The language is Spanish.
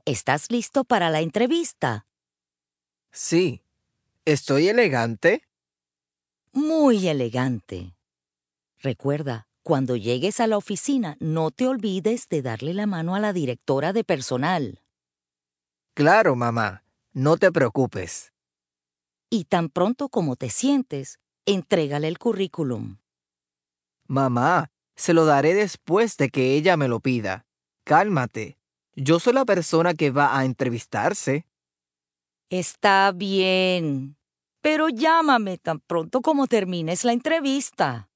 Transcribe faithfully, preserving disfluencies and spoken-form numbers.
¿Estás listo para la entrevista? Sí. ¿Estoy elegante? Muy elegante. Recuerda, cuando llegues a la oficina, no te olvides de darle la mano a la directora de personal. Claro, mamá. No te preocupes. Y tan pronto como te sientes, entrégale el currículum. Mamá, se lo daré después de que ella me lo pida. Cálmate. Yo soy la persona que va a entrevistarse. Está bien, pero llámame tan pronto como termines la entrevista.